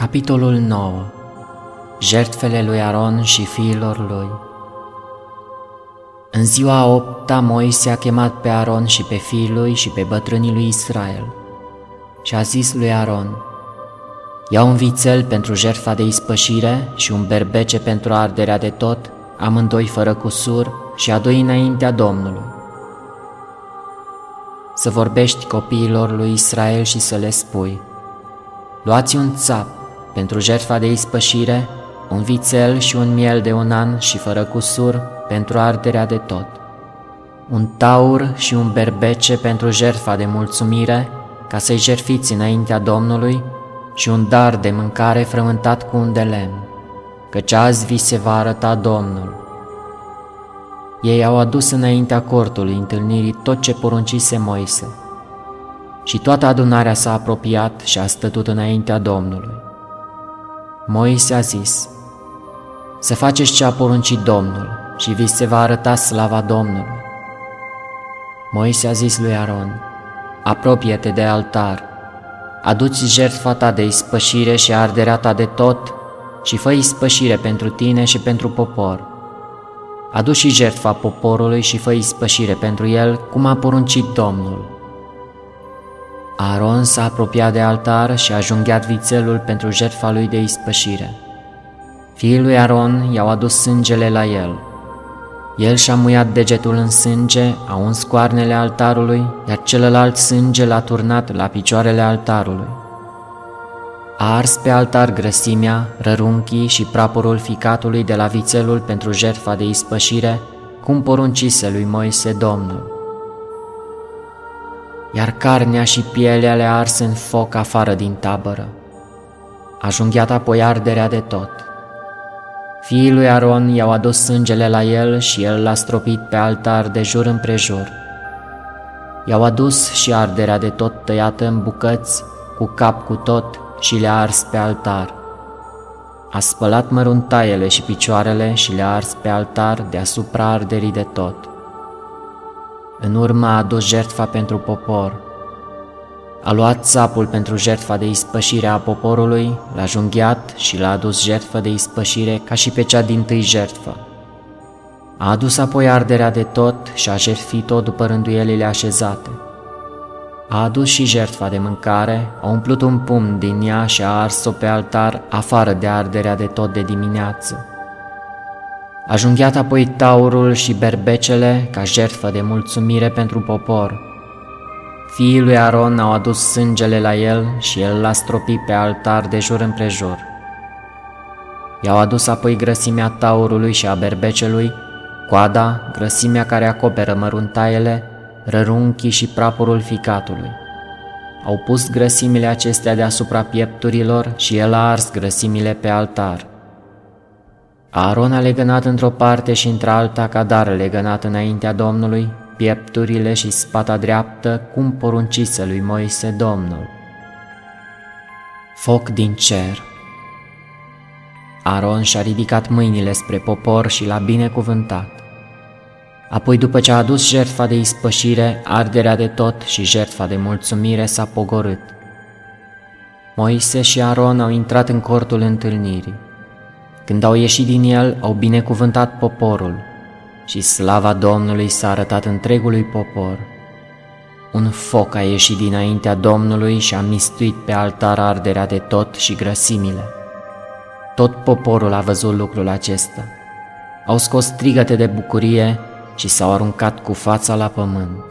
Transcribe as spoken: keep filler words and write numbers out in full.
Capitolul nouă. Jertfele lui Aron și fiilor lui. În ziua a opta, Moise a chemat pe Aron și pe fiii lui și pe bătrânii lui Israel și a zis lui Aron: ia un vițel pentru jertfa de ispășire și un berbece pentru arderea de tot, amândoi fără cusur, și adu-i înaintea Domnului. Să vorbești copiilor lui Israel și să le spui: luați un țap pentru jertfa de ispășire, un vițel și un miel de un an și fără cusur pentru arderea de tot, un taur și un berbece pentru jertfa de mulțumire, ca să-i jertfiți înaintea Domnului, și un dar de mâncare frământat cu un de lemn, căci azi vi se va arăta Domnul. Ei au adus înaintea cortului întâlnirii tot ce poruncise Moise. Și toată adunarea s-a apropiat și a stătut înaintea Domnului. Moise a zis: să faceți ce a poruncit Domnul și vi se va arăta slava Domnului. Moise a zis lui Aron: apropie-te de altar, adu-ți jertfa ta de ispășire și arderea ta de tot și fă ispășire pentru tine și pentru popor. Adu și jertfa poporului și fă ispășire pentru el, cum a poruncit Domnul. Aron s-a apropiat de altar și a junghiat vițelul pentru jertfa lui de ispășire. Fiii lui Aron i-au adus sângele la el. El și-a muiat degetul în sânge, a uns coarnele altarului, iar celălalt sânge l-a turnat la picioarele altarului. A ars pe altar grăsimea, rărunchii și praporul ficatului de la vițelul pentru jertfa de ispășire, cum poruncise lui Moise Domnul. Iar carnea și pielea le-a ars în foc afară din tabără. A junghiat apoi arderea de tot. Fiii lui Aron i-au adus sângele la el și el l-a stropit pe altar de jur împrejur. I-au adus și arderea de tot tăiată în bucăți, cu cap cu tot, și le-a ars pe altar. A spălat măruntaiele și picioarele și le-a ars pe altar deasupra arderii de tot. În urmă a adus jertfa pentru popor. A luat țapul pentru jertfa de ispășire a poporului, l-a junghiat și l-a adus jertfă de ispășire ca și pe cea dintâi jertfă. A adus apoi arderea de tot și a jertfit-o după rânduielile așezate. A adus și jertfa de mâncare, a umplut un pumn din ea și a ars-o pe altar afară de arderea de tot de dimineață. A junghiat apoi taurul și berbecele ca jertfă de mulțumire pentru popor. Fiii lui Aron au adus sângele la el și el l-a stropit pe altar de jur împrejur. I-au adus apoi grăsimea taurului și a berbecelui, coada, grăsimea care acoperă măruntaiele, rărunchii și praporul ficatului. Au pus grăsimile acestea deasupra piepturilor și el a ars grăsimile pe altar. Aron a legănat într-o parte și într-alta ca dar legănat înaintea Domnului piepturile și spata dreaptă, cum poruncise lui Moise Domnul. Foc din cer. Aron și-a ridicat mâinile spre popor și l-a binecuvântat. Apoi, după ce a adus jertfa de ispășire, arderea de tot și jertfa de mulțumire, s-a pogorât. Moise și Aron au intrat în cortul întâlnirii. Când au ieșit din el, au binecuvântat poporul și slava Domnului s-a arătat întregului popor. Un foc a ieșit dinaintea Domnului și a mistuit pe altar arderea de tot și grăsimile. Tot poporul a văzut lucrul acesta. Au scos strigăte de bucurie și s-au aruncat cu fața la pământ.